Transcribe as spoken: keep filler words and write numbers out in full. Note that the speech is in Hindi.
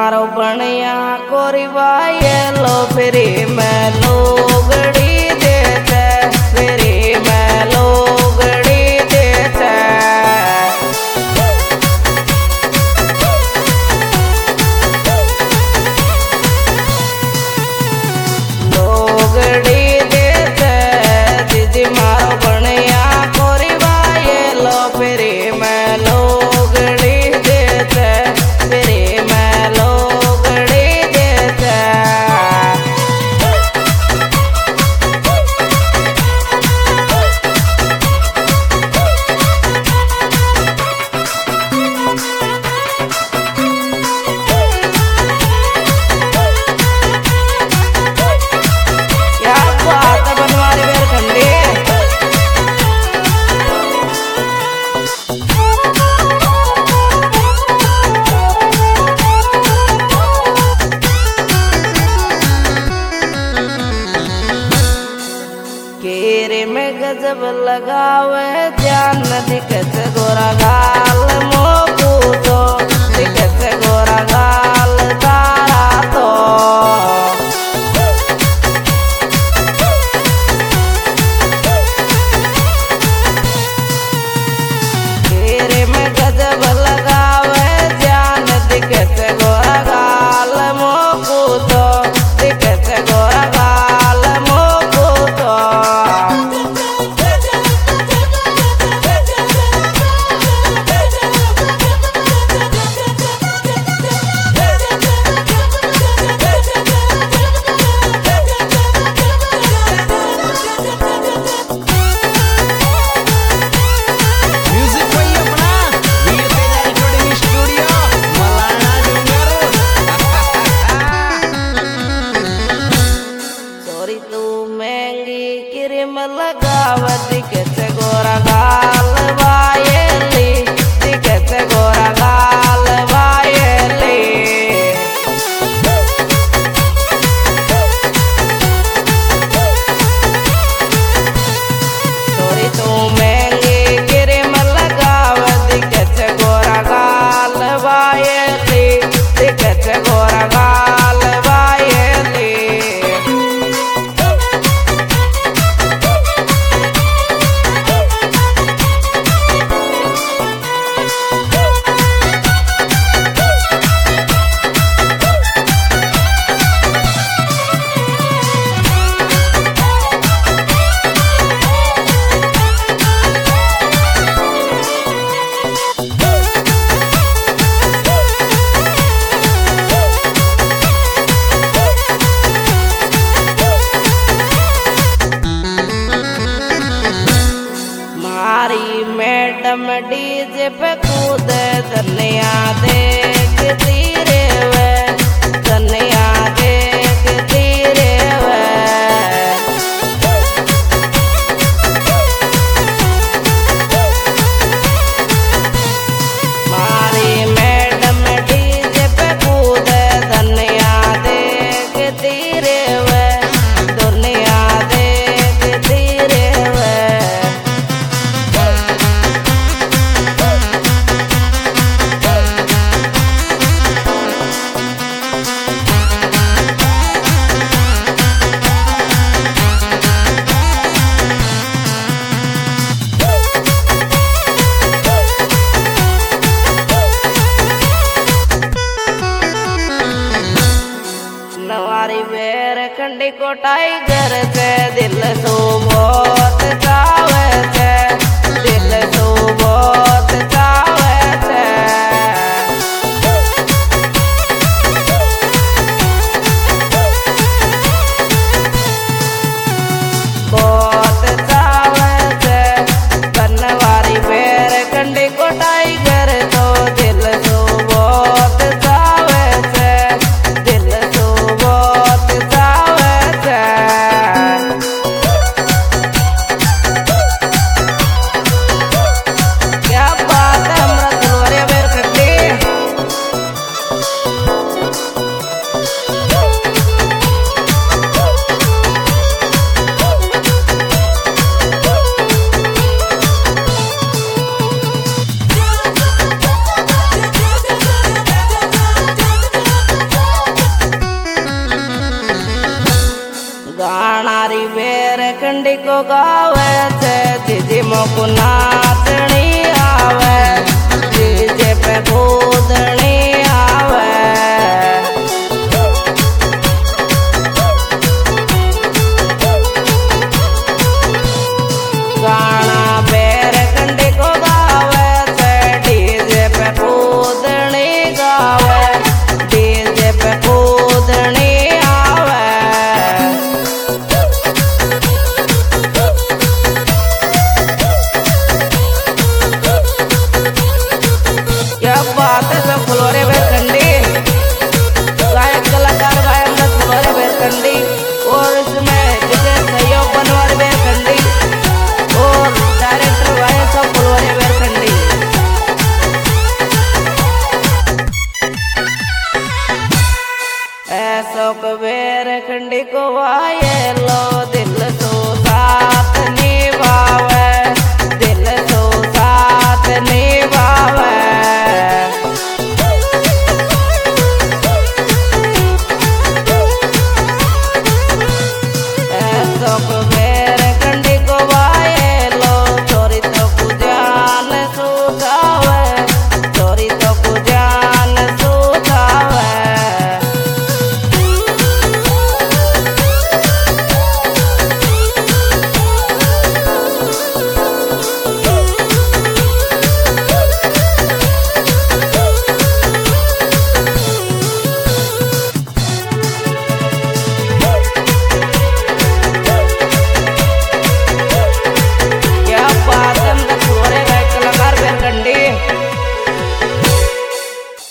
मारो बनिया कोरिवाए लो फिरी मैं लोगड़ी देते फिरी मैं लोगड़ी देते लोगड़ी देते दीदी मारो बनिया कोरिवाए लो फिरी मैं लोगड़ी देते फिरी मैं लोगड़ी देते क्या बात है बनवारी बेर खंडी केरे में गजब लगावे ध्यान दिखत गोरा गाल मोकू तो दिखत गोरा गाल तारा तो केरे में गजब लगावे ध्यान दिखत गोरा गाल मोकू तो दिखत गोरा गाल मोकू तो म्यूजिक भाई अपना Veer Teja recording studio Malana Dungar sorry तू महंगी क्रीम लगावत दिखत गोरा गाल वायली दिखत गोरा गाल वायली सॉरी तू महंगी क्रीम लगावत दिखत गोरा गाल वायली दिखत गोरा गाल वायली मारी मैडम डीजे पे कूद धनिया देखती रे वे धनिया देखती रे वे मारी मैडम डीजे पे कूद धनिया देखती रे वे दुनिया देखती रे वे नवारी वेर खंडी को टाइगर से दिल तो बहुत चावे से दिल तो बहुत चावे से बहुत चावे से बनवारी वेर खंडी को टाइगर तो दिल तो बहुत चावे से दिल तो बहुत चावे से क्या बात है गाना री बेर खंडी को गावे से दीदी मोको नाचनी आवे डीजे पे कूदनी आवे गाना बेर खंडी को गावे से डीजे पे कूदनी गावे डीजे पे कूदनी बात है सब फुलवारे बेरखंडी गायक कलाकार गायक दस फुलवारे बेरखंडी और इसमें विशेष सहयोग बनवारे बेरखंडी और डायरेक्टर गायक सब फुलवारे बेरखंडी। ऐसो को बेरखंडी को वाये लो